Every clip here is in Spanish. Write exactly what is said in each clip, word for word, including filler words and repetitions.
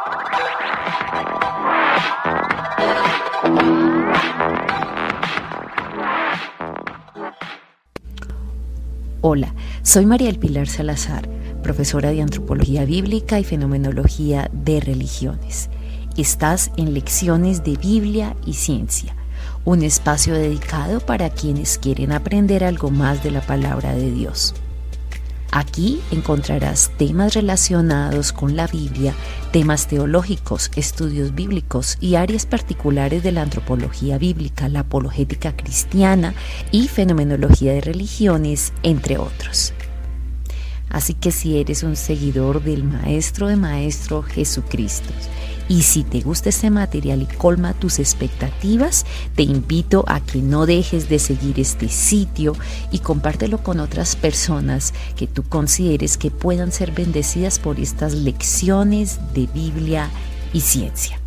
Hola, soy María del Pilar Salazar, profesora de Antropología Bíblica y Fenomenología de Religiones. Estás en Lecciones de Biblia y Ciencia, un espacio dedicado para quienes quieren aprender algo más de la palabra de Dios. Aquí encontrarás temas relacionados con la Biblia, temas teológicos, estudios bíblicos y áreas particulares de la antropología bíblica, la apologética cristiana y fenomenología de religiones, entre otros. Así que si eres un seguidor del Maestro de Maestros Jesucristo, y si te gusta este material y colma tus expectativas, te invito a que no dejes de seguir este sitio y compártelo con otras personas que tú consideres que puedan ser bendecidas por estas lecciones de Biblia y ciencia.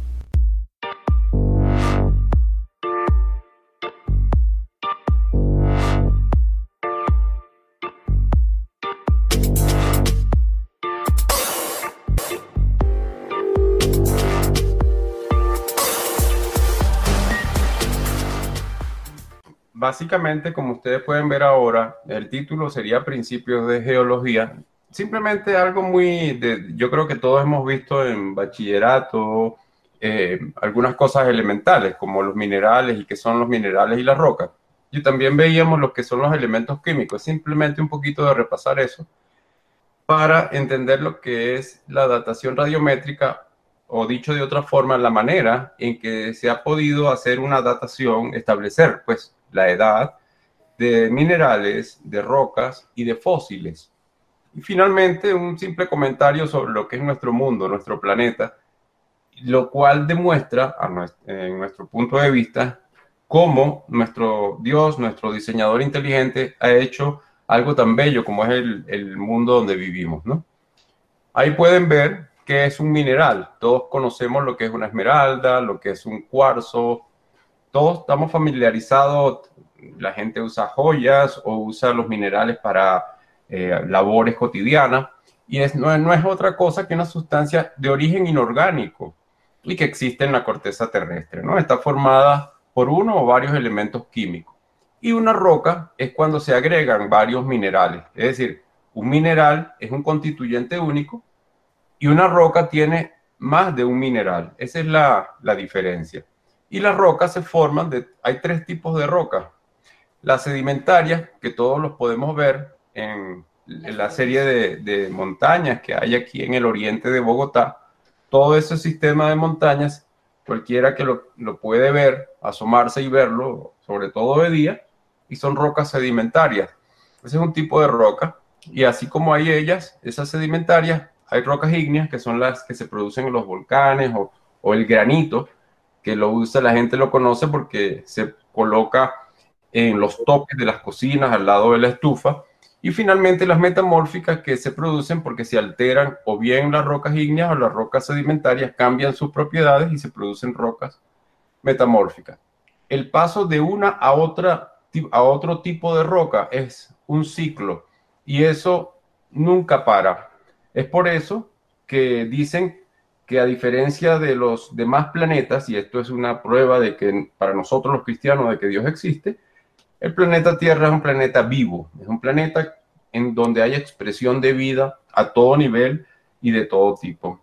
Básicamente, como ustedes pueden ver ahora, el título sería Principios de Geología. Simplemente algo muy, de, yo creo que todos hemos visto en bachillerato, eh, algunas cosas elementales, como los minerales y qué son los minerales y las rocas. Y también veíamos lo que son los elementos químicos, simplemente un poquito de repasar eso, para entender lo que es la datación radiométrica, o dicho de otra forma, la manera en que se ha podido hacer una datación, establecer, pues, la edad de minerales, de rocas y de fósiles. Y finalmente, un simple comentario sobre lo que es nuestro mundo, nuestro planeta, lo cual demuestra, a nuestro, en nuestro punto de vista, cómo nuestro Dios, nuestro diseñador inteligente, ha hecho algo tan bello como es el, el mundo donde vivimos, ¿no? Ahí pueden ver qué es un mineral. Todos conocemos lo que es una esmeralda, lo que es un cuarzo. Todos estamos familiarizados, la gente usa joyas o usa los minerales para eh, labores cotidianas, y es, no, no es otra cosa que una sustancia de origen inorgánico y que existe en la corteza terrestre, ¿no? Está formada por uno o varios elementos químicos. Y una roca es cuando se agregan varios minerales, es decir, un mineral es un constituyente único y una roca tiene más de un mineral. Esa es la, la diferencia. Y las rocas se forman de, hay tres tipos de rocas. Las sedimentarias, que todos los podemos ver en, en la serie de, de montañas que hay aquí en el oriente de Bogotá. Todo ese sistema de montañas, cualquiera que lo, lo puede ver, asomarse y verlo, sobre todo de día, y son rocas sedimentarias. Ese es un tipo de roca. Y así como hay ellas, esas sedimentarias, hay rocas ígneas, que son las que se producen en los volcanes, o, o el granito, que lo usa, la gente lo conoce porque se coloca en los toques de las cocinas al lado de la estufa. Y finalmente las metamórficas, que se producen porque se alteran o bien las rocas ígneas o las rocas sedimentarias, cambian sus propiedades y se producen rocas metamórficas. El paso de una a otra a otro tipo de roca es un ciclo, y eso nunca para. Es por eso que dicen que, a diferencia de los demás planetas, y esto es una prueba de que para nosotros los cristianos de que Dios existe, el planeta Tierra es un planeta vivo, es un planeta en donde hay expresión de vida a todo nivel y de todo tipo.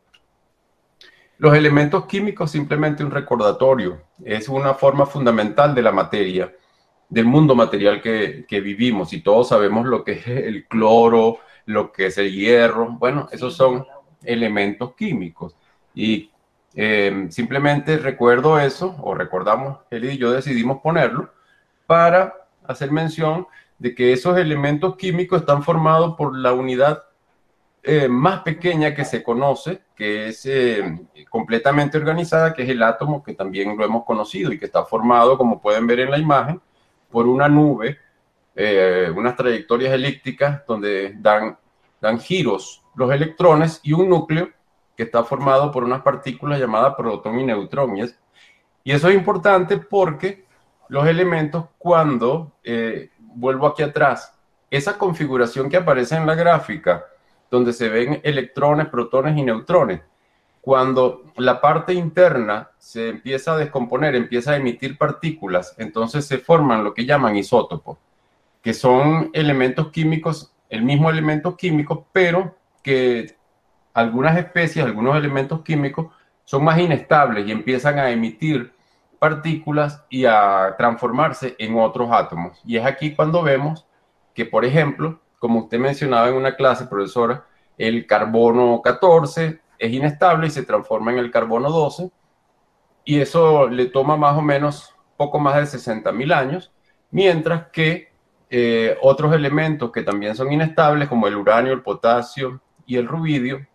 Los elementos químicos, simplemente un recordatorio, es una forma fundamental de la materia, del mundo material que, que vivimos, y todos sabemos lo que es el cloro, lo que es el hierro. Bueno, esos son elementos químicos. Y eh, simplemente recuerdo eso, o recordamos, él y yo decidimos ponerlo, para hacer mención de que esos elementos químicos están formados por la unidad eh, más pequeña que se conoce, que es eh, completamente organizada, que es el átomo, que también lo hemos conocido y que está formado, como pueden ver en la imagen, por una nube, eh, unas trayectorias elípticas donde dan, dan giros los electrones, y un núcleo que está formado por unas partículas llamadas protón y neutrón. Y, es, y eso es importante porque los elementos, cuando, eh, vuelvo aquí atrás, esa configuración que aparece en la gráfica, donde se ven electrones, protones y neutrones, cuando la parte interna se empieza a descomponer, empieza a emitir partículas, entonces se forman lo que llaman isótopos, que son elementos químicos, el mismo elemento químico, pero que algunas especies, algunos elementos químicos son más inestables y empiezan a emitir partículas y a transformarse en otros átomos. Y es aquí cuando vemos que, por ejemplo, como usted mencionaba en una clase, profesora, el carbono catorce es inestable y se transforma en el carbono doce, y eso le toma más o menos poco más de sesenta mil años, mientras que eh, otros elementos que también son inestables, como el uranio, el potasio y el rubidio,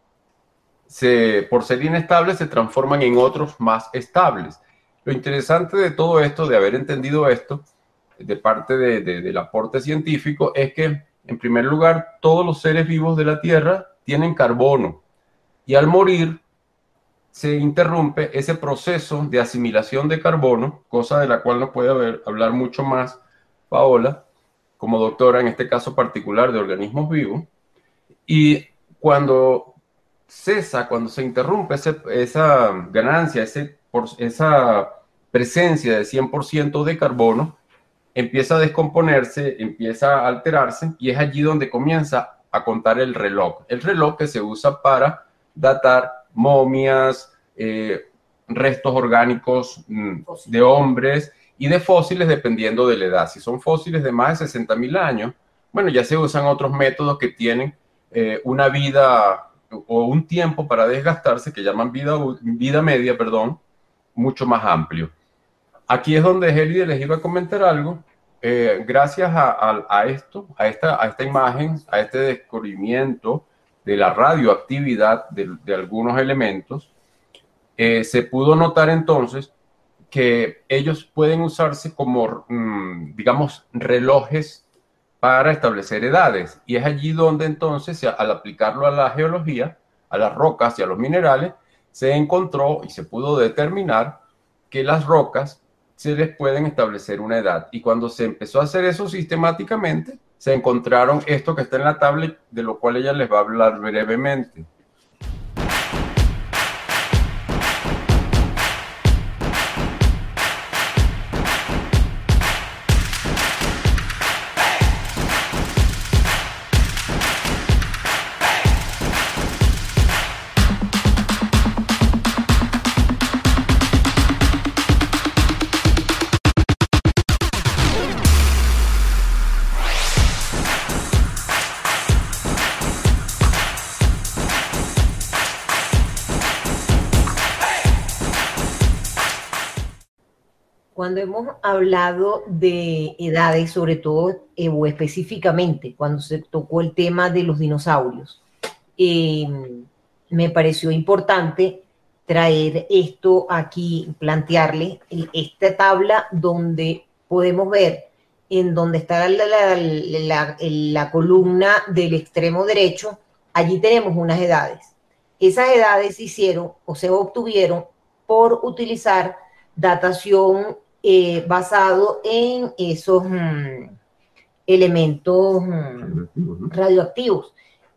se, por ser inestables, se transforman en otros más estables. Lo interesante de todo esto, de haber entendido esto, de parte de, de, del aporte científico, es que, en primer lugar, todos los seres vivos de la Tierra tienen carbono, y al morir se interrumpe ese proceso de asimilación de carbono, cosa de la cual nos puede haber, hablar mucho más Paola, como doctora en este caso particular de organismos vivos, y cuando cesa, cuando se interrumpe ese, esa ganancia, ese, por, esa presencia de cien por ciento de carbono, empieza a descomponerse, empieza a alterarse, y es allí donde comienza a contar el reloj. El reloj que se usa para datar momias, eh, restos orgánicos mmm, de hombres y de fósiles, dependiendo de la edad. Si son fósiles de más de sesenta mil años, bueno, ya se usan otros métodos que tienen eh, una vida o un tiempo para desgastarse, que llaman vida, vida media, perdón, mucho más amplio. Aquí es donde Helide les iba a comentar algo. Eh, gracias a, a, a esto, a esta, a esta imagen, a este descubrimiento de la radioactividad de, de algunos elementos, eh, se pudo notar entonces que ellos pueden usarse como, mmm, digamos, relojes para establecer edades. Y es allí donde entonces, al aplicarlo a la geología, a las rocas y a los minerales, se encontró y se pudo determinar que las rocas se les pueden establecer una edad. Y cuando se empezó a hacer eso sistemáticamente, se encontraron esto que está en la tablet, de lo cual ella les va a hablar brevemente. Cuando hemos hablado de edades, sobre todo eh, o específicamente cuando se tocó el tema de los dinosaurios, eh, me pareció importante traer esto aquí, plantearle esta tabla donde podemos ver en donde está la, la, la, la columna del extremo derecho, allí tenemos unas edades. Esas edades se hicieron o se obtuvieron por utilizar datación Eh, basado en esos mm, elementos mm, radioactivos.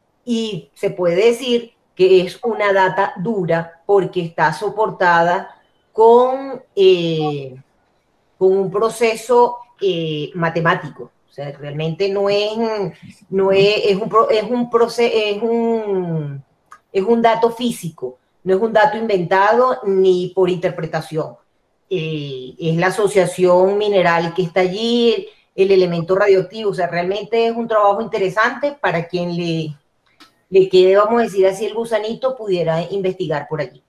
Y se puede decir que es una data dura porque está soportada con, eh, con un proceso eh, matemático. O sea, realmente no es, no es, es, un, es, un proceso, es, un, es un dato físico, no es un dato inventado ni por interpretación. Eh, es la asociación mineral que está allí, el, el elemento radioactivo. O sea, realmente es un trabajo interesante para quien le, le quede, vamos a decir así, el gusanito, pudiera investigar por allí.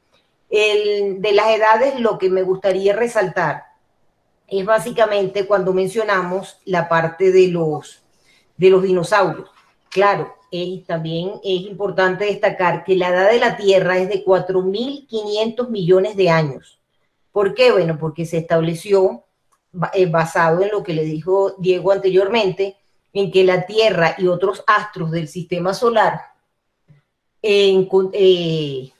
El, de las edades, lo que me gustaría resaltar es básicamente cuando mencionamos la parte de los, de los dinosaurios. Claro, es, también es importante destacar que la edad de la Tierra es de cuatro mil quinientos millones de años. ¿Por qué? Bueno, porque se estableció, eh, basado en lo que le dijo Diego anteriormente, en que la Tierra y otros astros del sistema solar eh, eh,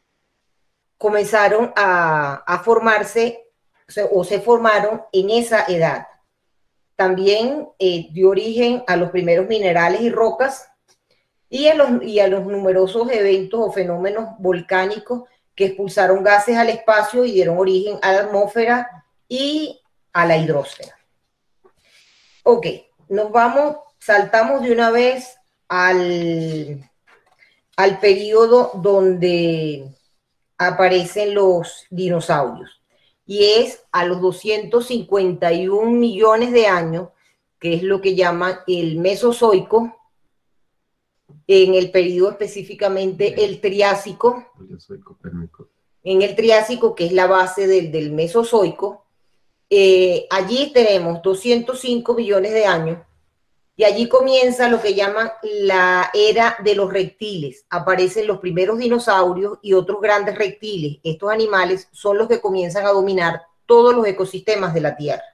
comenzaron a, a formarse o, sea, o se formaron en esa edad. También eh, dio origen a los primeros minerales y rocas, y a los, y a los numerosos eventos o fenómenos volcánicos que expulsaron gases al espacio y dieron origen a la atmósfera y a la hidrosfera. Ok, nos vamos, saltamos de una vez al, al periodo donde aparecen los dinosaurios, y es a los doscientos cincuenta y un millones de años, que es lo que llaman el Mesozoico, en el periodo específicamente el Triásico, en el Triásico, que es la base del, del Mesozoico. Eh, allí tenemos doscientos cinco millones de años, y allí comienza lo que llaman la era de los reptiles. Aparecen los primeros dinosaurios y otros grandes reptiles. Estos animales son los que comienzan a dominar todos los ecosistemas de la Tierra.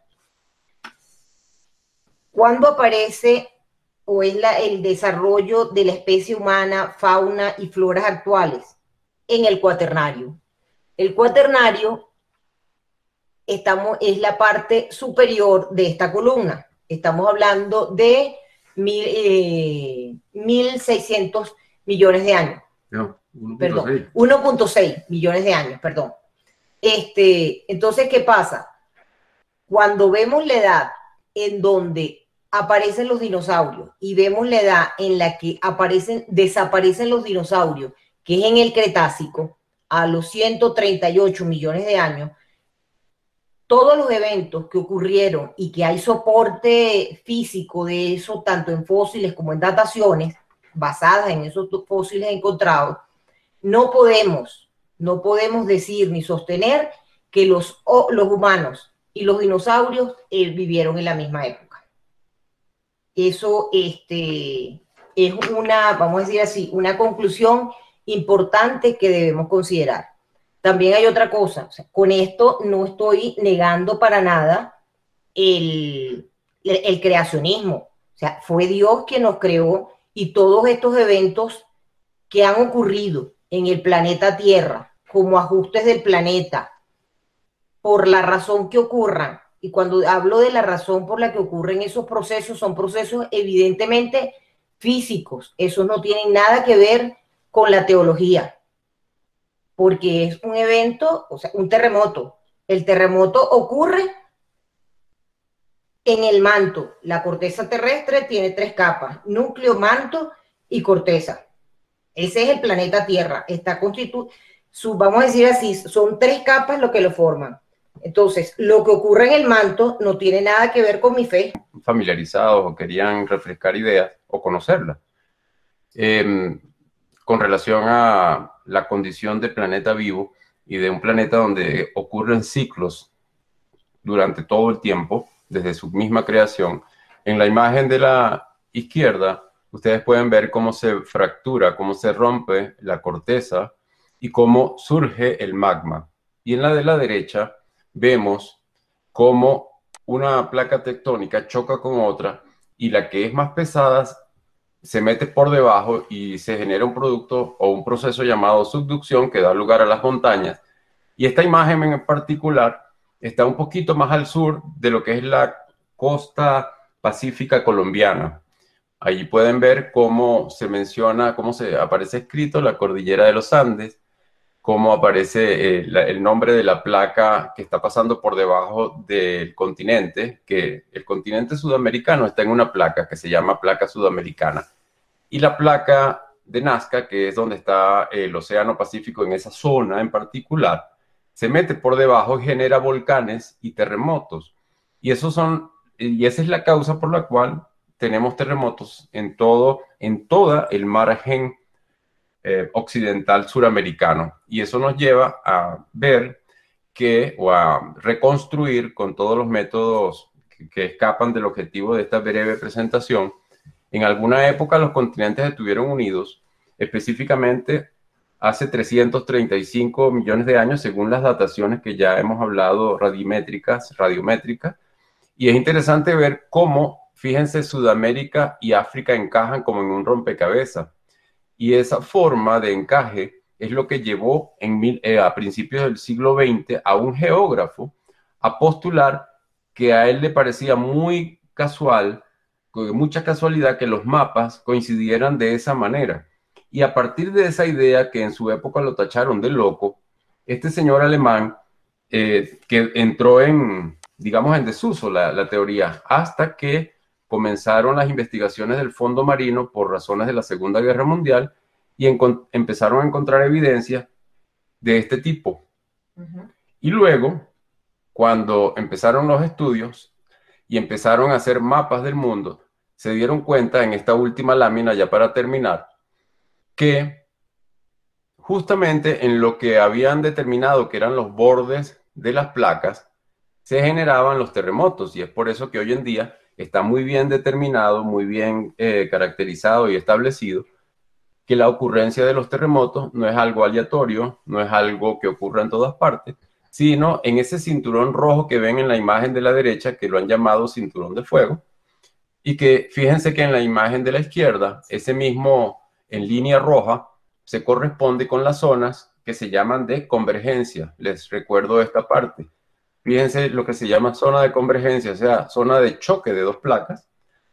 ¿Cuándo aparece o es la, el desarrollo de la especie humana, fauna y floras actuales? En el Cuaternario. El Cuaternario estamos, es la parte superior de esta columna. Estamos hablando de mil, eh, mil seiscientos millones de años. No, uno punto seis millones de años, perdón. Este, entonces, ¿qué pasa? Cuando vemos la edad en donde aparecen los dinosaurios y vemos la edad en la que aparecen, desaparecen los dinosaurios, que es en el Cretácico, a los ciento treinta y ocho millones de años, todos los eventos que ocurrieron y que hay soporte físico de eso, tanto en fósiles como en dataciones, basadas en esos fósiles encontrados, no podemos, no podemos decir ni sostener que los, los humanos y los dinosaurios eh, vivieron en la misma época. Eso este, es una, vamos a decir así, una conclusión importante que debemos considerar. También hay otra cosa, o sea, con esto no estoy negando para nada el, el, el creacionismo. O sea, fue Dios quien nos creó, y todos estos eventos que han ocurrido en el planeta Tierra como ajustes del planeta, por la razón que ocurran, y cuando hablo de la razón por la que ocurren esos procesos, son procesos evidentemente físicos. Esos no tienen nada que ver con la teología, porque es un evento, o sea, un terremoto. El terremoto ocurre en el manto. La corteza terrestre tiene tres capas: núcleo, manto y corteza. Ese es el planeta Tierra. Está constituido, vamos a decir así, son tres capas lo que lo forman. Entonces, lo que ocurre en el manto no tiene nada que ver con mi fe. Familiarizados o querían refrescar ideas o conocerlas. Eh, con relación a la condición del planeta vivo y de un planeta donde ocurren ciclos durante todo el tiempo, desde su misma creación. En la imagen de la izquierda, ustedes pueden ver cómo se fractura, cómo se rompe la corteza y cómo surge el magma. Y en la de la derecha vemos cómo una placa tectónica choca con otra, y la que es más pesada se mete por debajo y se genera un producto o un proceso llamado subducción que da lugar a las montañas. Y esta imagen en particular está un poquito más al sur de lo que es la costa pacífica colombiana. Allí pueden ver cómo se menciona, cómo se aparece escrito la cordillera de los Andes, cómo aparece eh, la, el nombre de la placa que está pasando por debajo del continente, que el continente sudamericano está en una placa que se llama placa sudamericana. Y la placa de Nazca, que es donde está el Océano Pacífico en esa zona en particular, se mete por debajo y genera volcanes y terremotos. Y, esos son, y esa es la causa por la cual tenemos terremotos en, todo, en toda el margen eh, occidental suramericano. Y eso nos lleva a ver que, o a reconstruir con todos los métodos que, que escapan del objetivo de esta breve presentación. En alguna época los continentes estuvieron unidos, específicamente hace trescientos treinta y cinco millones de años, según las dataciones que ya hemos hablado, radiométricas, radiométricas. Y es interesante ver cómo, fíjense, Sudamérica y África encajan como en un rompecabezas. Y esa forma de encaje es lo que llevó en mil, eh, a principios del siglo veinte a un geógrafo a postular que a él le parecía muy casual mucha casualidad que los mapas coincidieran de esa manera. Y a partir de esa idea, que en su época lo tacharon de loco, este señor alemán, eh, que entró en, digamos, en desuso la, la teoría, hasta que comenzaron las investigaciones del fondo marino por razones de la Segunda Guerra Mundial y empezaron a encontrar evidencia de este tipo. Uh-huh. Y luego, cuando empezaron los estudios y empezaron a hacer mapas del mundo, se dieron cuenta en esta última lámina, ya para terminar, que justamente en lo que habían determinado que eran los bordes de las placas, se generaban los terremotos, y es por eso que hoy en día está muy bien determinado, muy bien eh, caracterizado y establecido que la ocurrencia de los terremotos no es algo aleatorio, no es algo que ocurra en todas partes, sino en ese cinturón rojo que ven en la imagen de la derecha, que lo han llamado cinturón de fuego, y que fíjense que en la imagen de la izquierda, ese mismo en línea roja se corresponde con las zonas que se llaman de convergencia. Les recuerdo esta parte. Fíjense lo que se llama zona de convergencia, o sea, zona de choque de dos placas.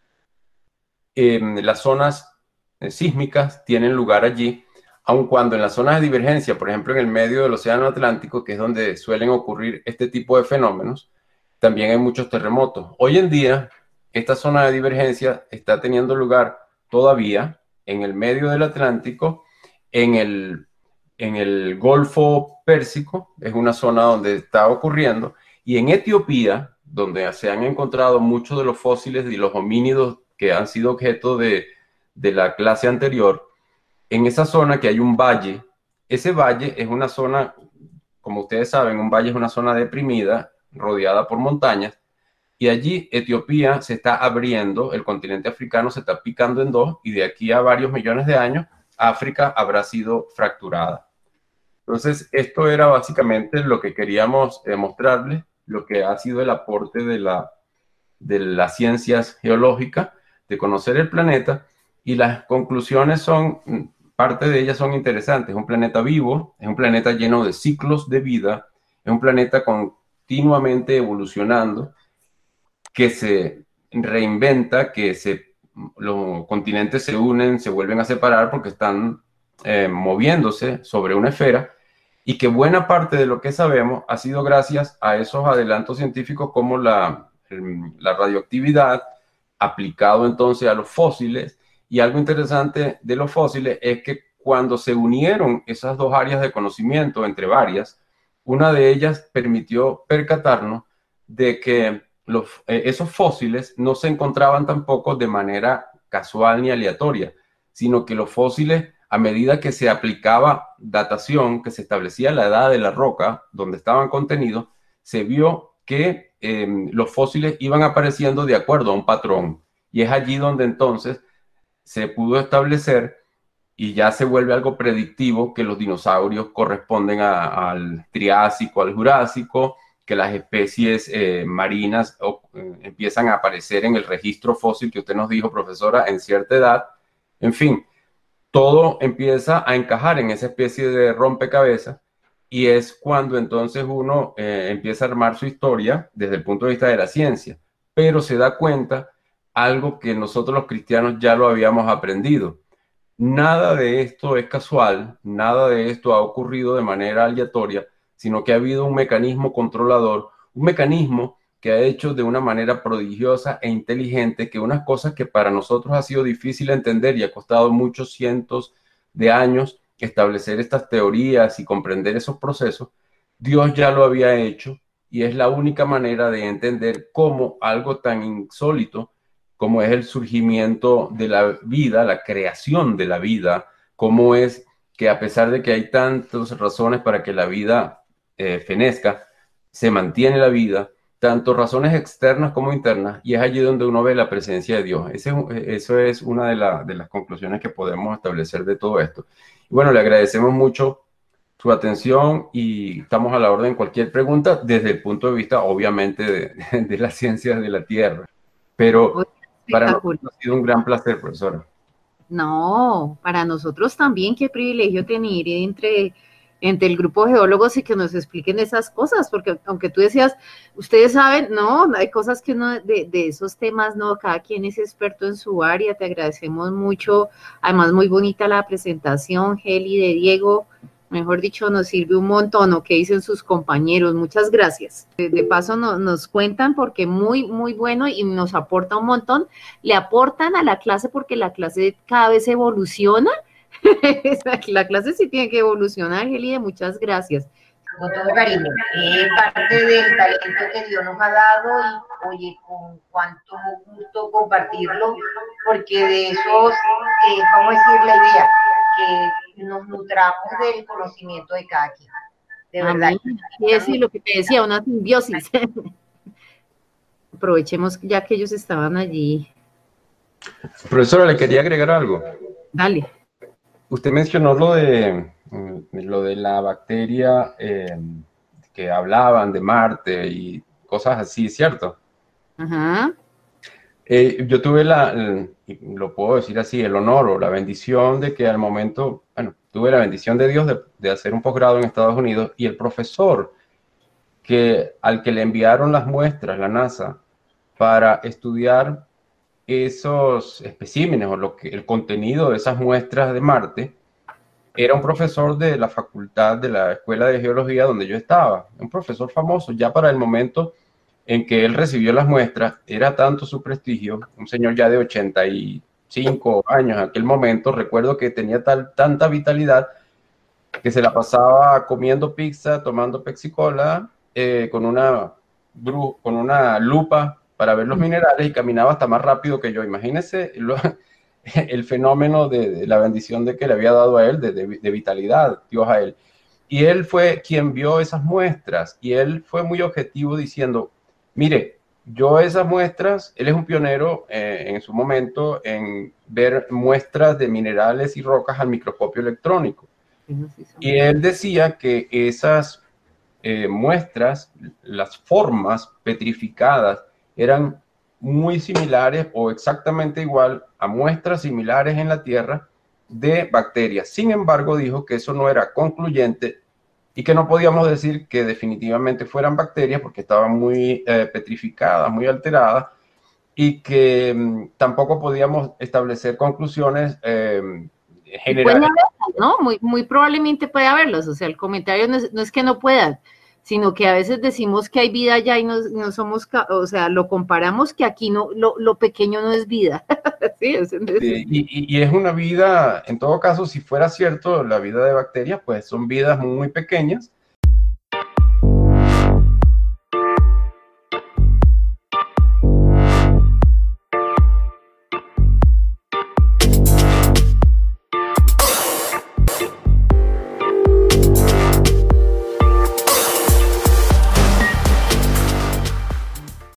Eh, las zonas eh, sísmicas tienen lugar allí, aun cuando en las zonas de divergencia, por ejemplo en el medio del Océano Atlántico, que es donde suelen ocurrir este tipo de fenómenos, también hay muchos terremotos. Hoy en día, esta zona de divergencia está teniendo lugar todavía en el medio del Atlántico, en el, en el Golfo Pérsico, es una zona donde está ocurriendo, y en Etiopía, donde se han encontrado muchos de los fósiles y los homínidos que han sido objeto de, de la clase anterior, en esa zona que hay un valle. Ese valle es una zona, como ustedes saben, un valle es una zona deprimida, rodeada por montañas, y allí Etiopía se está abriendo, el continente africano se está picando en dos, y de aquí a varios millones de años, África habrá sido fracturada. Entonces, esto era básicamente lo que queríamos eh, mostrarles, lo que ha sido el aporte de, la, de las ciencias geológicas, de conocer el planeta, y las conclusiones son, parte de ellas son interesantes. Es un planeta vivo, es un planeta lleno de ciclos de vida, es un planeta continuamente evolucionando, que se reinventa, que se, los continentes se unen, se vuelven a separar porque están eh, moviéndose sobre una esfera, y que buena parte de lo que sabemos ha sido gracias a esos adelantos científicos como la, la radioactividad, aplicado entonces a los fósiles. Y algo interesante de los fósiles es que cuando se unieron esas dos áreas de conocimiento, entre varias, una de ellas permitió percatarnos de que los, eh, esos fósiles no se encontraban tampoco de manera casual ni aleatoria, sino que los fósiles, a medida que se aplicaba datación, que se establecía la edad de la roca donde estaban contenidos, se vio que eh, los fósiles iban apareciendo de acuerdo a un patrón. Y es allí donde entonces se pudo establecer, y ya se vuelve algo predictivo, que los dinosaurios corresponden a, al Triásico, al Jurásico, que las especies eh, marinas o, eh, empiezan a aparecer en el registro fósil que usted nos dijo, profesora, en cierta edad. En fin, todo empieza a encajar en esa especie de rompecabezas, y es cuando entonces uno eh, empieza a armar su historia desde el punto de vista de la ciencia, pero se da cuenta algo que nosotros los cristianos ya lo habíamos aprendido. Nada de esto es casual, nada de esto ha ocurrido de manera aleatoria, sino que ha habido un mecanismo controlador, un mecanismo que ha hecho de una manera prodigiosa e inteligente que unas cosas que para nosotros ha sido difícil entender y ha costado muchos cientos de años establecer estas teorías y comprender esos procesos, Dios ya lo había hecho, y es la única manera de entender cómo algo tan insólito como es el surgimiento de la vida, la creación de la vida, cómo es que a pesar de que hay tantas razones para que la vida eh, fenezca, se mantiene la vida, tanto razones externas como internas, y es allí donde uno ve la presencia de Dios. Ese, eso es una de, la, de las conclusiones que podemos establecer de todo esto. Y bueno, le agradecemos mucho su atención y estamos a la orden. Cualquier pregunta desde el punto de vista, obviamente, de, de las ciencias de la Tierra. Pero para nosotros ha sido un gran placer, profesora. No, para nosotros también, qué privilegio tener entre entre el grupo de geólogos y que nos expliquen esas cosas, porque aunque tú decías, ustedes saben, no, hay cosas que uno de, de esos temas, no, cada quien es experto en su área, te agradecemos mucho, además muy bonita la presentación, Heli, de Diego, mejor dicho, nos sirve un montón, ¿no? ¿Qué dicen sus compañeros? Muchas gracias. De, de paso no, nos cuentan porque muy, muy bueno y nos aporta un montón, le aportan a la clase porque la clase cada vez evoluciona. La clase sí tiene que evolucionar, Gelide, muchas gracias. Con todo cariño, es parte del talento que Dios nos ha dado y oye, con cuánto gusto compartirlo, porque de esos, eh, vamos a decir la idea, que nos nutramos del conocimiento de cada quien, de verdad. Y es lo que te decía, una simbiosis. Aprovechemos ya que ellos estaban allí. Profesora, le quería agregar algo. Dale. Usted mencionó lo de, lo de la bacteria eh, que hablaban de Marte y cosas así, ¿cierto? Ajá. Eh, yo tuve la, el, lo puedo decir así, el honor o la bendición de que al momento, bueno, tuve la bendición de Dios de, de hacer un posgrado en Estados Unidos y el profesor que, al que le enviaron las muestras, la NASA, para estudiar esos especímenes o lo que, el contenido de esas muestras de Marte, era un profesor de la facultad de la Escuela de Geología donde yo estaba, un profesor famoso. Ya para el momento en que él recibió las muestras, era tanto su prestigio, un señor ya de ochenta y cinco años en aquel momento, recuerdo que tenía tal, tanta vitalidad que se la pasaba comiendo pizza, tomando Pepsi-Cola, eh, con una, con una lupa para ver los minerales y caminaba hasta más rápido que yo. Imagínense lo, el fenómeno de, de la bendición de que le había dado a él, de, de, de vitalidad, Dios a él. Y él fue quien vio esas muestras y él fue muy objetivo diciendo, mire, yo esas muestras, él es un pionero eh, en su momento en ver muestras de minerales y rocas al microscopio electrónico. Y él decía que esas eh, muestras, las formas petrificadas, eran muy similares o exactamente igual a muestras similares en la Tierra de bacterias. Sin embargo, dijo que eso no era concluyente y que no podíamos decir que definitivamente fueran bacterias porque estaban muy eh, petrificadas, muy alteradas, y que mmm, tampoco podíamos establecer conclusiones eh, generales. Puede haberlas, ¿no? Muy, muy probablemente puede haberlas. O sea, el comentario no es, no es que no puedan, sino que a veces decimos que hay vida allá y no, no somos, o sea, lo comparamos que aquí no, lo, lo pequeño no es vida. Sí, es, es, sí, y, y es una vida, en todo caso, si fuera cierto, la vida de bacterias, pues son vidas muy pequeñas,